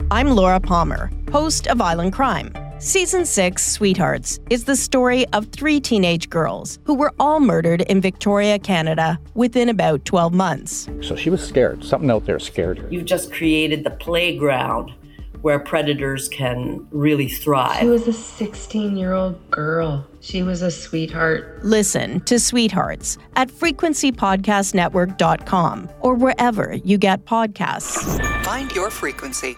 I'm Laura Palmer, host of Island Crime. Season 6, Sweethearts, is the story of 3 teenage girls who were all murdered in Victoria, Canada, within about 12 months. So she was scared. Something out there scared her. You've just created the playground where predators can really thrive. She was a 16-year-old girl. She was a sweetheart. Listen to Sweethearts at frequencypodcastnetwork.com or wherever you get podcasts. Find your frequency.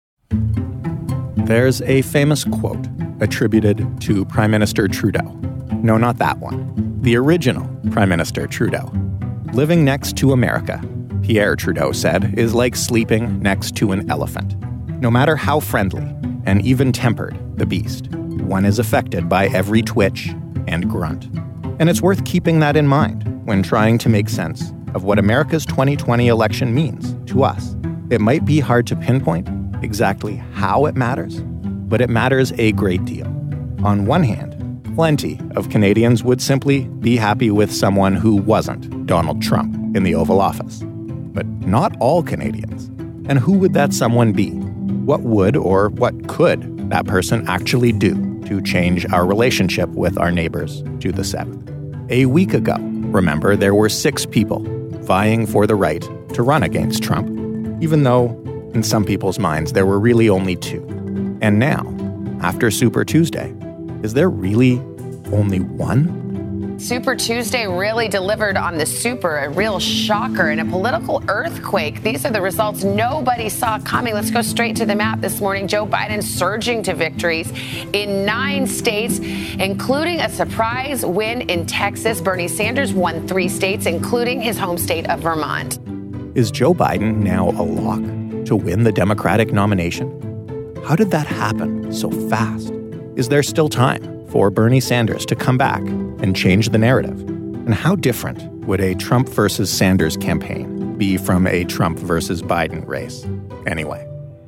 There's a famous quote attributed to Prime Minister Trudeau. No, not that one. The original Prime Minister Trudeau. Living next to America, Pierre Trudeau said, is like sleeping next to an elephant. No matter how friendly and even-tempered the beast, one is affected by every twitch and grunt. And it's worth keeping that in mind when trying to make sense of what America's 2020 election means to us. It might be hard to pinpoint exactly how it matters, but it matters a great deal. On one hand, plenty of Canadians would simply be happy with someone who wasn't Donald Trump in the Oval Office. But not all Canadians. And who would that someone be? What would or what could that person actually do to change our relationship with our neighbors to the south? A week ago, remember, there were 6 people vying for the right to run against Trump, even though, in some people's minds, there were really only 2. And now, after Super Tuesday, is there really only 1? Super Tuesday really delivered on the super, a real shocker and a political earthquake. These are the results nobody saw coming. Let's go straight to the map this morning. Joe Biden surging to victories in 9 states, including a surprise win in Texas. Bernie Sanders won 3 states, including his home state of Vermont. Is Joe Biden now a lock to win the Democratic nomination? How did that happen so fast? Is there still time for Bernie Sanders to come back and change the narrative? And how different would a Trump versus Sanders campaign be from a Trump versus Biden race? Anyway.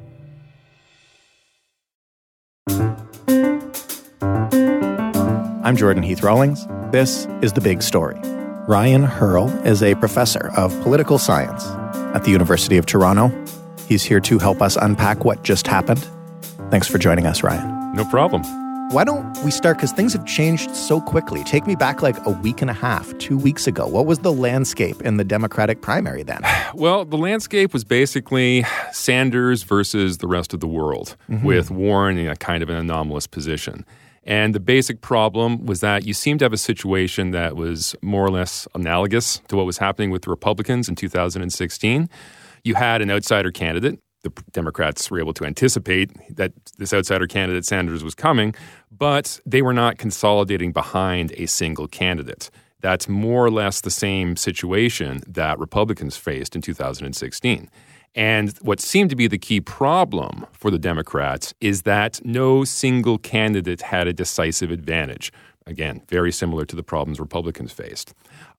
I'm Jordan Heath Rawlings. This is The Big Story. Ryan Hurl is a professor of political science at the University of Toronto. He's here to help us unpack what just happened. Thanks for joining us, Ryan. No problem. Why don't we start, because things have changed so quickly. Take me back like a week and a half, 2 weeks ago. What was the landscape in the Democratic primary then? Well, the landscape was basically Sanders versus the rest of the world, with Warren in a kind of an anomalous position. And the basic problem was that you seemed to have a situation that was more or less analogous to what was happening with the Republicans in 2016. You had an outsider candidate. The Democrats were able to anticipate that this outsider candidate, Sanders, was coming, but they were not consolidating behind a single candidate. That's more or less the same situation that Republicans faced in 2016. And what seemed to be the key problem for the Democrats is that no single candidate had a decisive advantage. Again, very similar to the problems Republicans faced.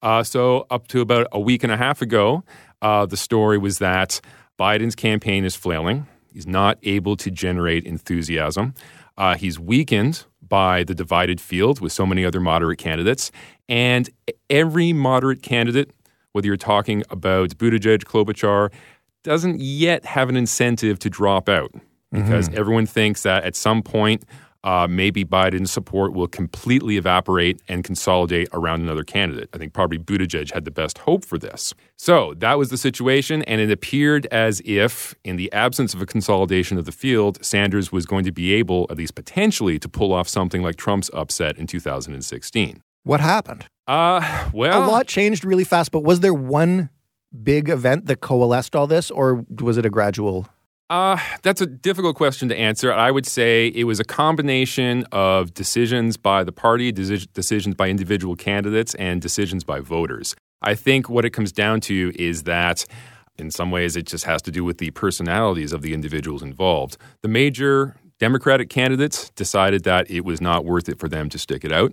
So up to about a week and a half ago, the story was that Biden's campaign is flailing. He's not able to generate enthusiasm. He's weakened by the divided field with so many other moderate candidates. And every moderate candidate, whether you're talking about Buttigieg, Klobuchar, doesn't yet have an incentive to drop out because everyone thinks that at some point, maybe Biden's support will completely evaporate and consolidate around another candidate. I think probably Buttigieg had the best hope for this. So that was the situation, and it appeared as if, in the absence of a consolidation of the field, Sanders was going to be able, at least potentially, to pull off something like Trump's upset in 2016. What happened? Well, a lot changed really fast, but was there one big event that coalesced all this, or was it a gradual? That's a difficult question to answer. I would say it was a combination of decisions by the party, decisions by individual candidates, and decisions by voters. I think what it comes down to is that in some ways it just has to do with the personalities of the individuals involved. The major Democratic candidates decided that it was not worth it for them to stick it out.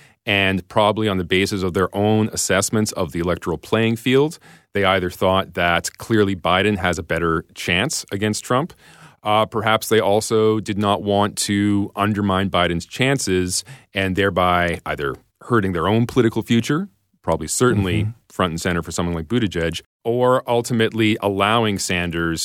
And probably on the basis of their own assessments of the electoral playing field, they either thought that clearly Biden has a better chance against Trump. Perhaps they also did not want to undermine Biden's chances and thereby either hurting their own political future, probably certainly front and center for someone like Buttigieg, or ultimately allowing Sanders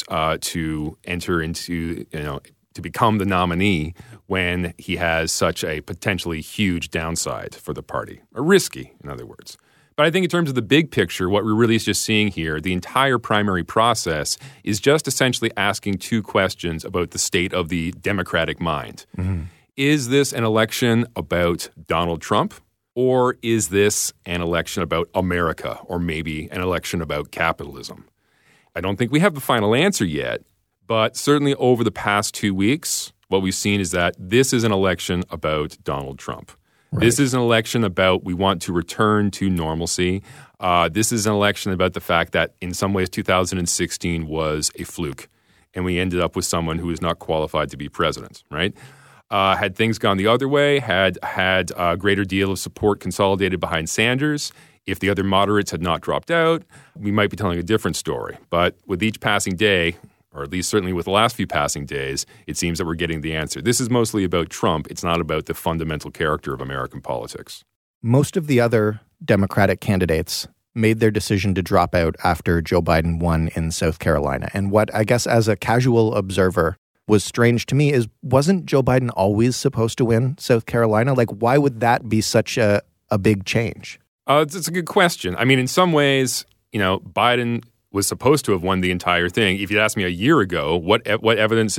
to enter into, to become the nominee when he has such a potentially huge downside for the party, or risky, in other words. But I think in terms of the big picture, what we're really just seeing here, the entire primary process is just essentially asking two questions about the state of the Democratic mind. Mm-hmm. Is this an election about Donald Trump, or is this an election about America, or maybe an election about capitalism? I don't think we have the final answer yet, but certainly over the past 2 weeks, what we've seen is that this is an election about Donald Trump. Right. This is an election about we want to return to normalcy. This is an election about the fact that in some ways 2016 was a fluke, and we ended up with someone who is not qualified to be president, right? Had things gone the other way, had a greater deal of support consolidated behind Sanders, if the other moderates had not dropped out, we might be telling a different story. But with each passing day, or at least certainly with the last few passing days, it seems that we're getting the answer. This is mostly about Trump. It's not about the fundamental character of American politics. Most of the other Democratic candidates made their decision to drop out after Joe Biden won in South Carolina. And what I guess as a casual observer was strange to me is, wasn't Joe Biden always supposed to win South Carolina? Like, why would that be such a big change? It's a good question. I mean, in some ways, Biden was supposed to have won the entire thing. If you'd asked me a year ago, what does evidence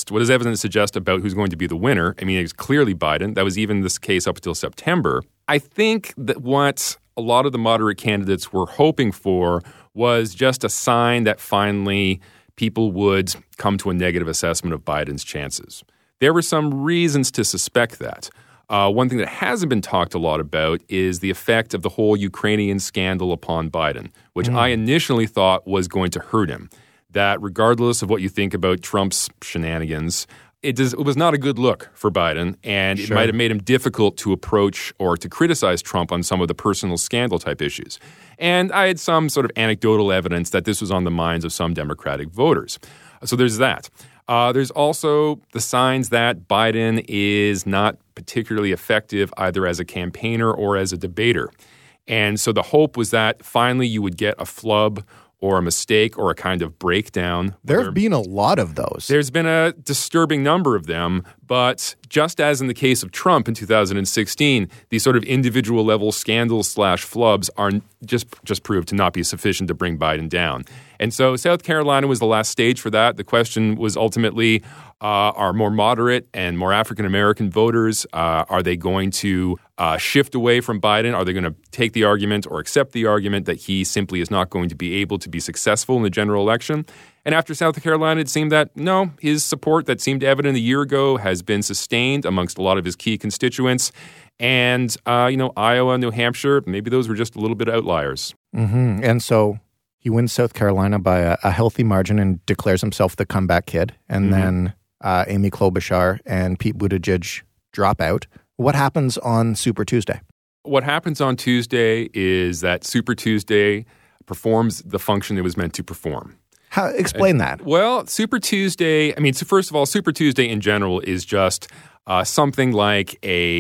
suggest about who's going to be the winner? I mean, it's clearly Biden. That was even this case up until September. I think that what a lot of the moderate candidates were hoping for was just a sign that finally people would come to a negative assessment of Biden's chances. There were some reasons to suspect that. One thing that hasn't been talked a lot about is the effect of the whole Ukrainian scandal upon Biden, which I initially thought was going to hurt him. That regardless of what you think about Trump's shenanigans, it was not a good look for Biden, and it might have made him difficult to approach or to criticize Trump on some of the personal scandal type issues. And I had some sort of anecdotal evidence that this was on the minds of some Democratic voters. So there's that. There's also the signs that Biden is not particularly effective either as a campaigner or as a debater. And so the hope was that finally you would get a flub or a mistake or a kind of breakdown. There have been a lot of those. There's been a disturbing number of them, but just as in the case of Trump in 2016, these sort of individual level scandals / flubs are just proved to not be sufficient to bring Biden down. And so South Carolina was the last stage for that. The question was ultimately, are more moderate and more African-American voters, are they going to shift away from Biden? Are they going to take the argument or accept the argument that he simply is not going to be able to be successful in the general election? And after South Carolina, it seemed that, no, his support that seemed evident a year ago has been sustained amongst a lot of his key constituents. And, Iowa, New Hampshire, maybe those were just a little bit outliers. Mm-hmm. And so he wins South Carolina by a healthy margin and declares himself the comeback kid. And then Amy Klobuchar and Pete Buttigieg drop out. What happens on Super Tuesday? What happens on Tuesday is that Super Tuesday performs the function it was meant to perform. Explain that. Well, Super Tuesday, so first of all, Super Tuesday in general is just something like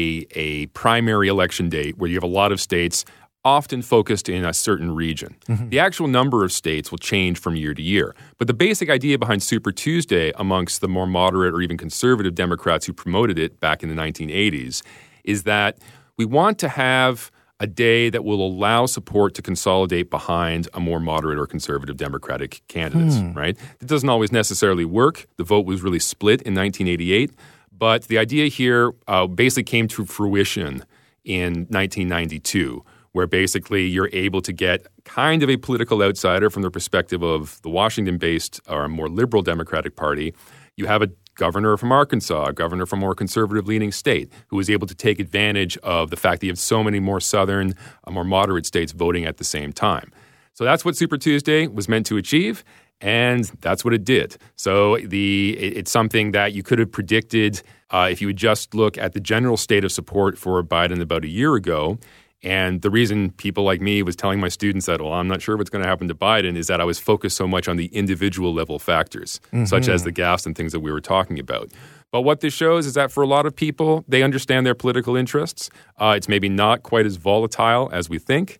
a primary election date where you have a lot of states often focused in a certain region. Mm-hmm. The actual number of states will change from year to year. But the basic idea behind Super Tuesday amongst the more moderate or even conservative Democrats who promoted it back in the 1980s is that we want to have a day that will allow support to consolidate behind a more moderate or conservative Democratic candidate, right? It doesn't always necessarily work. The vote was really split in 1988. But the idea here basically came to fruition in 1992, where basically you're able to get kind of a political outsider from the perspective of the Washington-based or more liberal Democratic Party. You have a governor from Arkansas, a governor from a more conservative-leaning state, who was able to take advantage of the fact that you have so many more southern, more moderate states voting at the same time. So that's what Super Tuesday was meant to achieve, and that's what it did. So it's something that you could have predicted if you would just look at the general state of support for Biden about a year ago. And the reason people like me was telling my students that, well, I'm not sure what's going to happen to Biden is that I was focused so much on the individual level factors, such as the gaffes and things that we were talking about. But what this shows is that for a lot of people, they understand their political interests. It's maybe not quite as volatile as we think.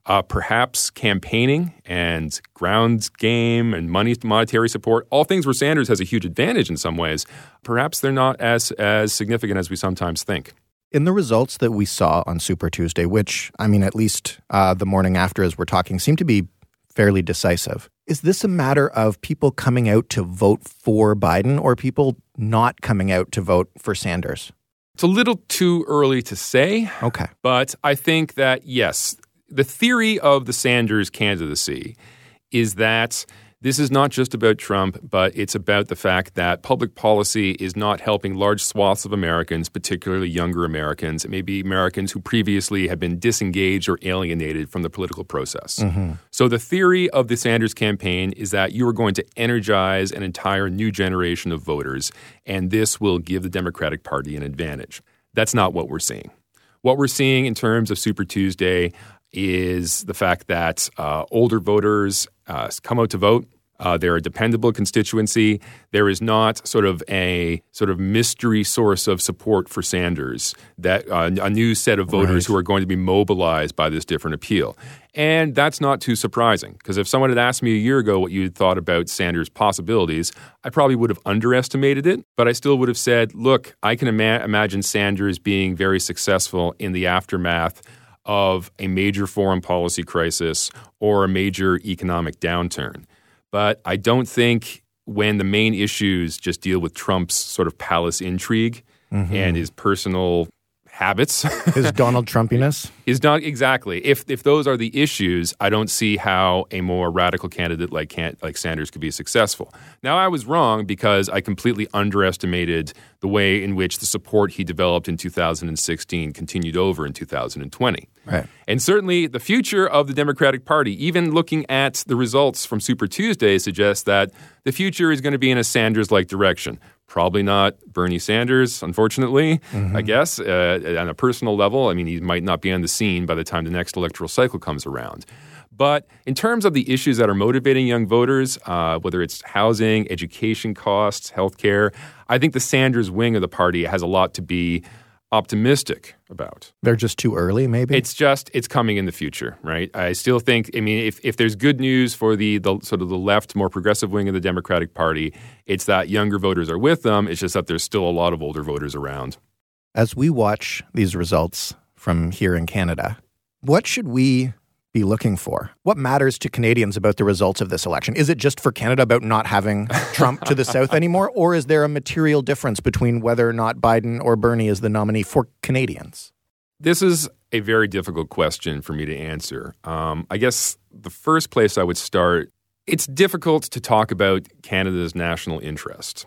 perhaps campaigning and ground game and monetary support, all things where Sanders has a huge advantage in some ways, perhaps they're not as significant as we sometimes think. In the results that we saw on Super Tuesday, which, I mean, at least the morning after as we're talking, seem to be fairly decisive, is this a matter of people coming out to vote for Biden or people not coming out to vote for Sanders? It's a little too early to say. Okay. But I think that, yes, the theory of the Sanders candidacy is that this is not just about Trump, but it's about the fact that public policy is not helping large swaths of Americans, particularly younger Americans. It may be Americans who previously have been disengaged or alienated from the political process. Mm-hmm. So the theory of the Sanders campaign is that you are going to energize an entire new generation of voters, and this will give the Democratic Party an advantage. That's not what we're seeing. What we're seeing in terms of Super Tuesday is the fact that older voters come out to vote. They're a dependable constituency. There is not sort of a mystery source of support for Sanders, that a new set of voters who are going to be mobilized by this different appeal. And that's not too surprising, because if someone had asked me a year ago what you had thought about Sanders' possibilities, I probably would have underestimated it, but I still would have said, look, I can imagine Sanders being very successful in the aftermath of a major foreign policy crisis or a major economic downturn. But I don't think when the main issues just deal with Trump's sort of palace intrigue and his personal habits. His Donald Trumpiness? Exactly. If those are the issues, I don't see how a more radical candidate like Sanders could be successful. Now, I was wrong because I completely underestimated the way in which the support he developed in 2016 continued over in 2020. Right. And certainly the future of the Democratic Party, even looking at the results from Super Tuesday, suggests that the future is going to be in a Sanders-like direction. Probably not Bernie Sanders, unfortunately, I guess, on a personal level. I mean, he might not be on the scene by the time the next electoral cycle comes around. But in terms of the issues that are motivating young voters, whether it's housing, education costs, healthcare, I think the Sanders wing of the party has a lot to be optimistic about. They're just too early, maybe? It's coming in the future, right? I still think, I mean, if there's good news for the sort of the left, more progressive wing of the Democratic Party, it's that younger voters are with them. It's just that there's still a lot of older voters around. As we watch these results from here in Canada, what should we be looking for? What matters to Canadians about the results of this election? Is it just for Canada about not having Trump to the south anymore? Or is there a material difference between whether or not Biden or Bernie is the nominee for Canadians? This is a very difficult question for me to answer. I guess the first place I would start, it's difficult to talk about Canada's national interest.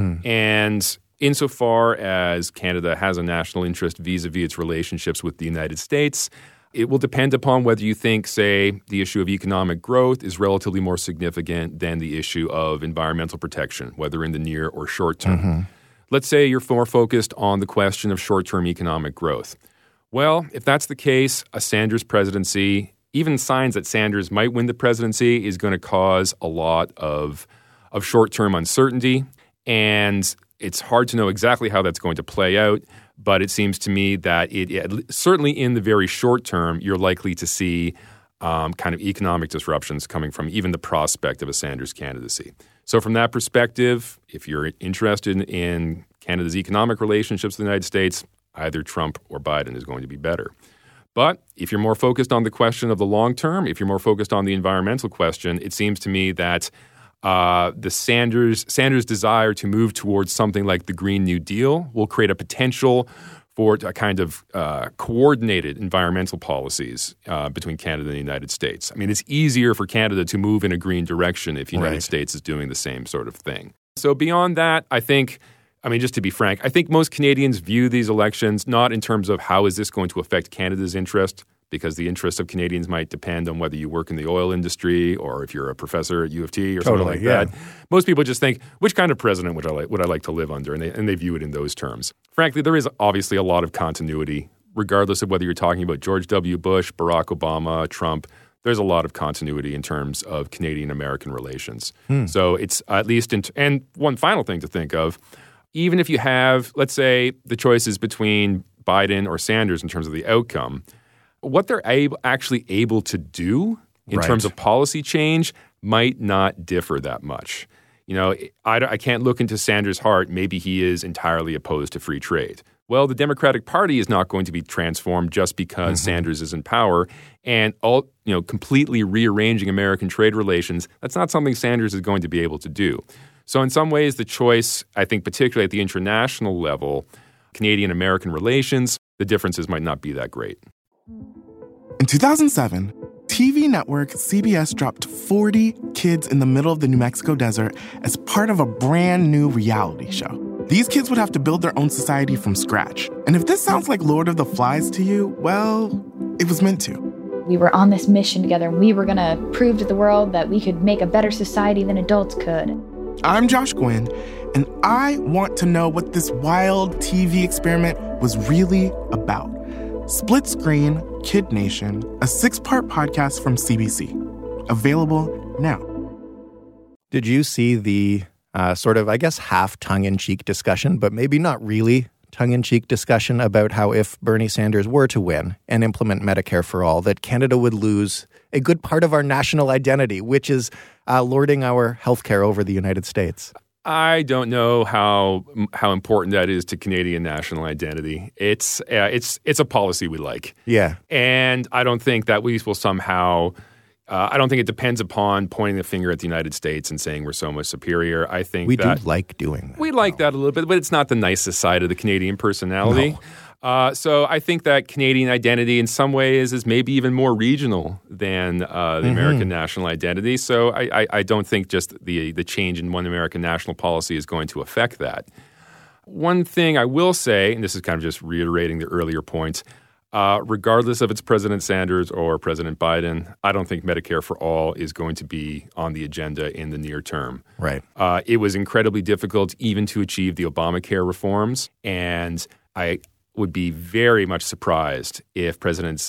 And insofar as Canada has a national interest vis-a-vis its relationships with the United States, it will depend upon whether you think, say, the issue of economic growth is relatively more significant than the issue of environmental protection, whether in the near or short term. Let's say you're more focused on the question of short-term economic growth. Well, if that's the case, a Sanders presidency, even signs that Sanders might win the presidency, is going to cause a lot of short-term uncertainty. And it's hard to know exactly how that's going to play out. But it seems to me that certainly in the very short term, you're likely to see kind of economic disruptions coming from even the prospect of a Sanders candidacy. So from that perspective, if you're interested in Canada's economic relationships with the United States, either Trump or Biden is going to be better. But if you're more focused on the question of the long term, if you're more focused on the environmental question, it seems to me that the Sanders desire to move towards something like the Green New Deal will create a potential for a kind of coordinated environmental policies between Canada and the United States. I mean, it's easier for Canada to move in a green direction if the United States is doing the same sort of thing. So beyond that, I think, I mean, just to be frank, I think most Canadians view these elections not in terms of how is this going to affect Canada's interest, because the interests of Canadians might depend on whether you work in the oil industry or if you're a professor at U of T or something like that. Most people just think, which kind of president would I like to live under? And they view it in those terms. Frankly, there is obviously a lot of continuity, regardless of whether you're talking about George W. Bush, Barack Obama, Trump. There's a lot of continuity in terms of Canadian-American relations. So it's at least and one final thing to think of, even if you have, let's say, the choices between Biden or Sanders in terms of the outcome, what they're actually able to do in terms of policy change might not differ that much. You know, I can't look into Sanders' heart. Maybe he is entirely opposed to free trade. Well, the Democratic Party is not going to be transformed just because Sanders is in power, and completely rearranging American trade relations, that's not something Sanders is going to be able to do. So in some ways, the choice, I think particularly at the international level, Canadian-American relations, the differences might not be that great. In 2007, TV network CBS dropped 40 kids in the middle of the New Mexico desert as part of a brand new reality show. These kids would have to build their own society from scratch. And if this sounds like Lord of the Flies to you, well, it was meant to. We were on this mission together, and we were going to prove to the world that we could make a better society than adults could. I'm Josh Gwynn, and I want to know what this wild TV experiment was really about. Split Screen, Kid Nation, a 6-part podcast from CBC. Available now. Did you see the sort of, I guess, half tongue-in-cheek discussion, but maybe not really tongue-in-cheek discussion about how if Bernie Sanders were to win and implement Medicare for All, that Canada would lose a good part of our national identity, which is lording our healthcare over the United States? I don't know how important that is to Canadian national identity. It's a policy we like. Yeah. And I don't think that we will somehow I don't think it depends upon pointing the finger at the United States and saying we're so much superior. I think we do like doing that. We like that a little bit, but it's not the nicest side of the Canadian personality. No. So I think that Canadian identity in some ways is maybe even more regional than the American national identity. So I don't think just the change in one American national policy is going to affect that. One thing I will say, and this is kind of just reiterating the earlier points, regardless of it's President Sanders or President Biden, I don't think Medicare for All is going to be on the agenda in the near term. Right. It was incredibly difficult even to achieve the Obamacare reforms, and I would be very much surprised if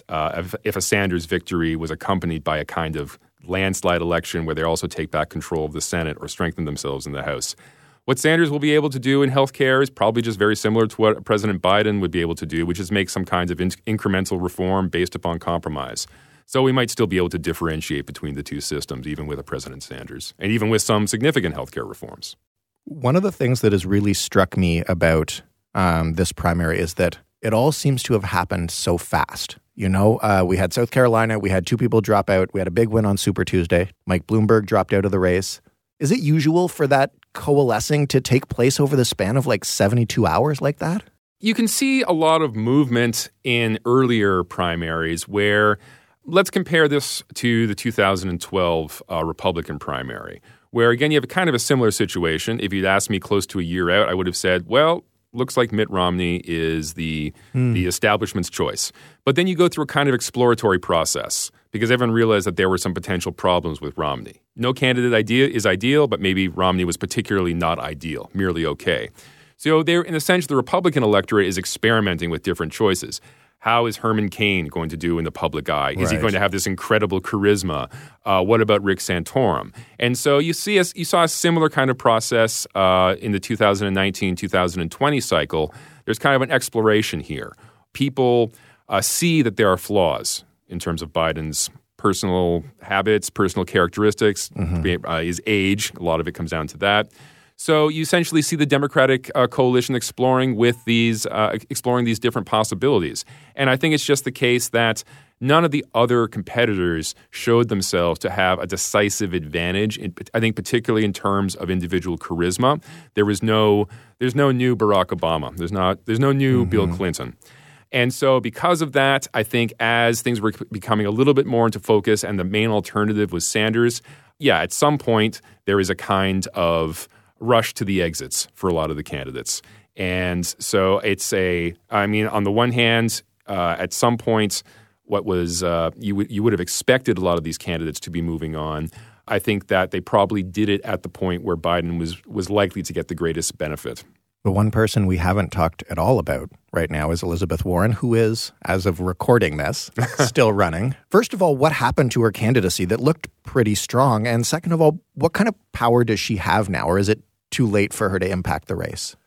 if a Sanders victory was accompanied by a kind of landslide election where they also take back control of the Senate or strengthen themselves in the House. What Sanders will be able to do in healthcare is probably just very similar to what President Biden would be able to do, which is make some kinds of incremental reform based upon compromise. So we might still be able to differentiate between the two systems, even with a President Sanders, and even with some significant healthcare reforms. One of the things that has really struck me about this primary is that it all seems to have happened so fast. You know, we had South Carolina, we had 2 people drop out, we had a big win on Super Tuesday. Mike Bloomberg dropped out of the race. Is it usual for that coalescing to take place over the span of like 72 hours like that? You can see a lot of movement in earlier primaries where, let's compare this to the 2012 Republican primary, where again, you have kind of a similar situation. If you'd asked me close to a year out, I would have said, well, looks like Mitt Romney is the establishment's choice. But then you go through a kind of exploratory process because everyone realized that there were some potential problems with Romney. No candidate is ideal, but maybe Romney was particularly not ideal, merely okay. So there, in a sense, the Republican electorate is experimenting with different choices. How is Herman Cain going to do in the public eye? Is he going to have this incredible charisma? What about Rick Santorum? And so you saw a similar kind of process in the 2019-2020 cycle. There's kind of an exploration here. People see that there are flaws in terms of Biden's personal habits, personal characteristics, his age. A lot of it comes down to that. So you essentially see the Democratic coalition exploring these different possibilities. And I think it's just the case that none of the other competitors showed themselves to have a decisive advantage, I think particularly in terms of individual charisma. There's no new Barack Obama. There's no new Bill Clinton. And so because of that, I think as things were becoming a little bit more into focus and the main alternative was Sanders, at some point there is a kind of rush to the exits for a lot of the candidates. And so it's on the one hand, at some point, what was you would have expected a lot of these candidates to be moving on. I think that they probably did it at the point where Biden was likely to get the greatest benefit. The one person we haven't talked at all about right now is Elizabeth Warren, who is, as of recording this, still running. First of all, what happened to her candidacy that looked pretty strong? And second of all, what kind of power does she have now? Or is it too late for her to impact the race?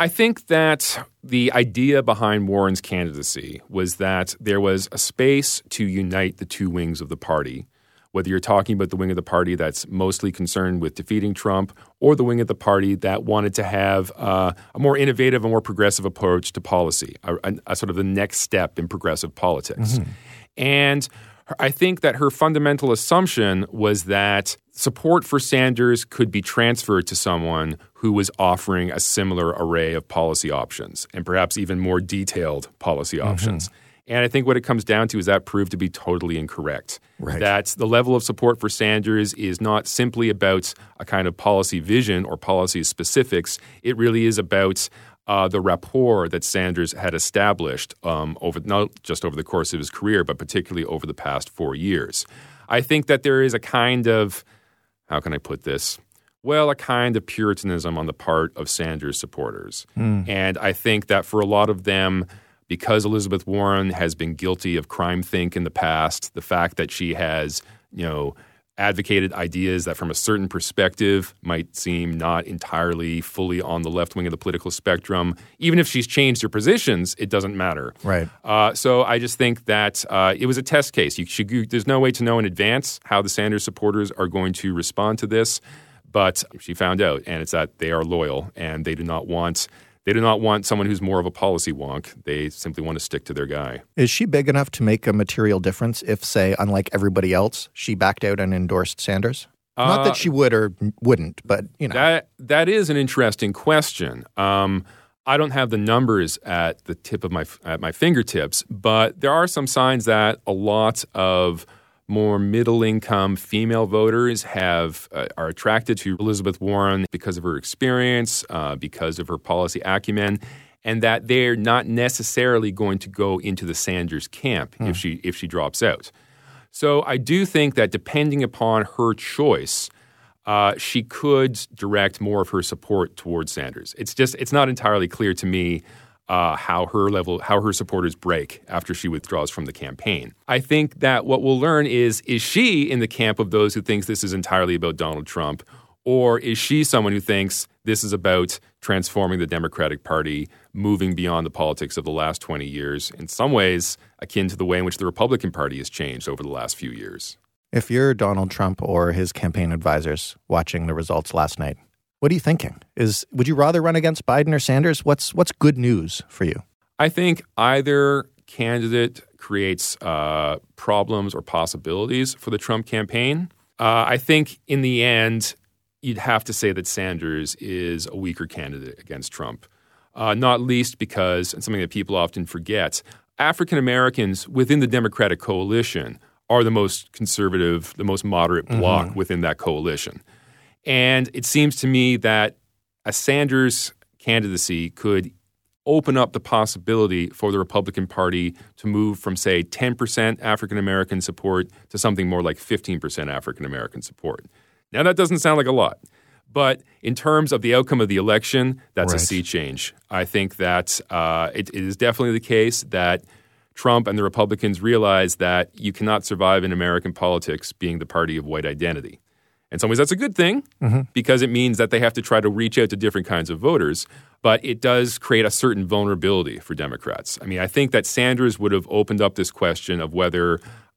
I think that the idea behind Warren's candidacy was that there was a space to unite the two wings of the party, whether you're talking about the wing of the party that's mostly concerned with defeating Trump or the wing of the party that wanted to have a more innovative and more progressive approach to policy, a sort of the next step in progressive politics. Mm-hmm. And I think that her fundamental assumption was that support for Sanders could be transferred to someone who was offering a similar array of policy options and perhaps even more detailed policy options. And I think what it comes down to is that proved to be totally incorrect. Right. That the level of support for Sanders is not simply about a kind of policy vision or policy specifics. It really is about the rapport that Sanders had established over not just over the course of his career, but particularly over the past 4 years. I think that there is a kind of, how can I put this? Well, a kind of puritanism on the part of Sanders supporters. And I think that for a lot of them, because Elizabeth Warren has been guilty of crime-think in the past, the fact that she has, advocated ideas that from a certain perspective might seem not entirely fully on the left wing of the political spectrum, even if she's changed her positions, it doesn't matter. Right. So I just think that it was a test case. There's no way to know in advance how the Sanders supporters are going to respond to this, but she found out, and it's that they are loyal, and they do not want someone who's more of a policy wonk. They simply want to stick to their guy. Is she big enough to make a material difference if, say, unlike everybody else, she backed out and endorsed Sanders? Not that she would or wouldn't, but, That is an interesting question. I don't have the numbers at the tip of my fingertips, but there are some signs that a lot of more middle-income female voters are attracted to Elizabeth Warren because of her experience, because of her policy acumen, and that they're not necessarily going to go into the Sanders camp if she drops out. So I do think that depending upon her choice, she could direct more of her support towards Sanders. It's not entirely clear to me how her supporters break after she withdraws from the campaign. I think that what we'll learn is she in the camp of those who thinks this is entirely about Donald Trump, or is she someone who thinks this is about transforming the Democratic Party, moving beyond the politics of the last 20 years, in some ways akin to the way in which the Republican Party has changed over the last few years? If you're Donald Trump or his campaign advisors watching the results last night, what are you thinking? Would you rather run against Biden or Sanders? What's good news for you? I think either candidate creates problems or possibilities for the Trump campaign. I think in the end, you'd have to say that Sanders is a weaker candidate against Trump, not least because, and something that people often forget, African Americans within the Democratic coalition are the most conservative, the most moderate bloc within that coalition. And it seems to me that a Sanders candidacy could open up the possibility for the Republican Party to move from, say, 10% African-American support to something more like 15% African-American support. Now, that doesn't sound like a lot, but in terms of the outcome of the election, that's a sea change. I think that it is definitely the case that Trump and the Republicans realize that you cannot survive in American politics being the party of white identity. In some ways, that's a good thing because it means that they have to try to reach out to different kinds of voters, but it does create a certain vulnerability for Democrats. I mean, I think that Sanders would have opened up this question of whether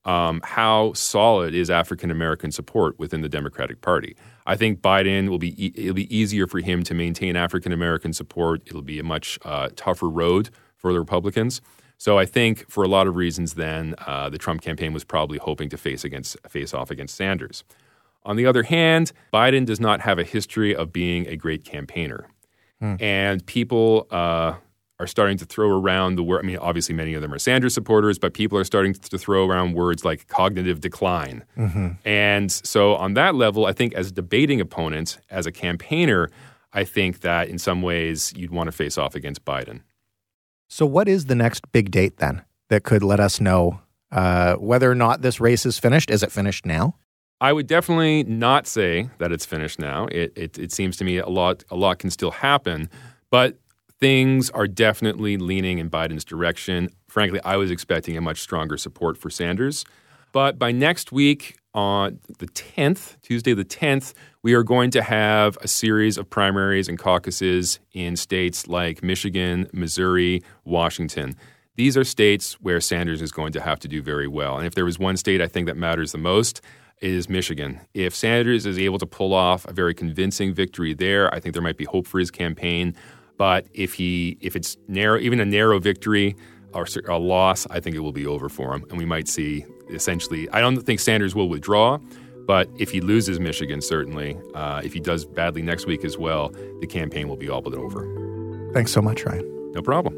how solid is African-American support within the Democratic Party. I think Biden it'll be easier for him to maintain African-American support. It'll be a much tougher road for the Republicans. So I think for a lot of reasons then, the Trump campaign was probably hoping to face off against Sanders. On the other hand, Biden does not have a history of being a great campaigner. And people are starting to throw around the word. I mean, obviously many of them are Sanders supporters, but people are starting to throw around words like cognitive decline. And so on that level, I think as a debating opponent, as a campaigner, I think that in some ways you'd want to face off against Biden. So what is the next big date then that could let us know whether or not this race is finished? Is it finished now? I would definitely not say that it's finished now. It seems to me a lot can still happen, but things are definitely leaning in Biden's direction. Frankly, I was expecting a much stronger support for Sanders. But by next week, on the 10th, Tuesday the 10th, we are going to have a series of primaries and caucuses in states like Michigan, Missouri, Washington. These are states where Sanders is going to have to do very well. And if there was one state I think that matters the most, it is Michigan. If Sanders is able to pull off a very convincing victory there, I think there might be hope for his campaign. But if it's narrow, even a narrow victory or a loss, I think it will be over for him. And we might see essentially, I don't think Sanders will withdraw, but if he loses Michigan, certainly, if he does badly next week as well, the campaign will be all but over. Thanks so much, Ryan. No problem.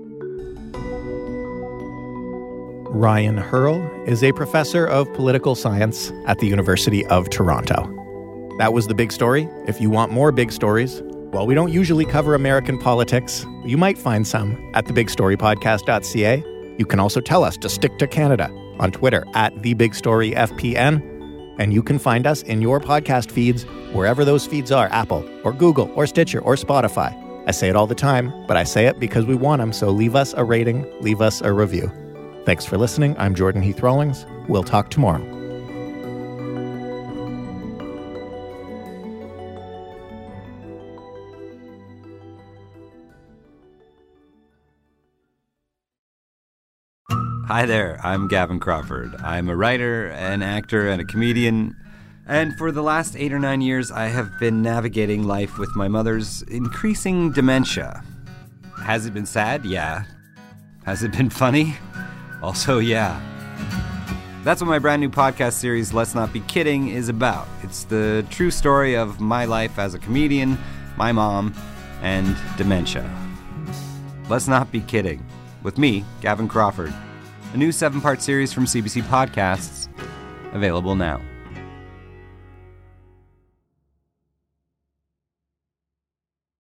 Ryan Hurl is a professor of political science at the University of Toronto. That was the big story. If you want more big stories, well, we don't usually cover American politics. You might find some at thebigstorypodcast.ca. You can also tell us to stick to Canada on Twitter at TheBigStoryFPN. And you can find us in your podcast feeds, wherever those feeds are, Apple or Google or Stitcher or Spotify. I say it all the time, but I say it because we want them, so leave us a rating, leave us a review. Thanks for listening. I'm Jordan Heath Rawlings. We'll talk tomorrow. Hi there, I'm Gavin Crawford. I'm a writer, an actor, and a comedian. And for the last 8 or 9 years, I have been navigating life with my mother's increasing dementia. Has it been sad? Yeah. Has it been funny? Also, yeah. That's what my brand new podcast series, Let's Not Be Kidding, is about. It's the true story of my life as a comedian, my mom, and dementia. Let's Not Be Kidding. With me, Gavin Crawford. A new 7-part series from CBC Podcasts, available now.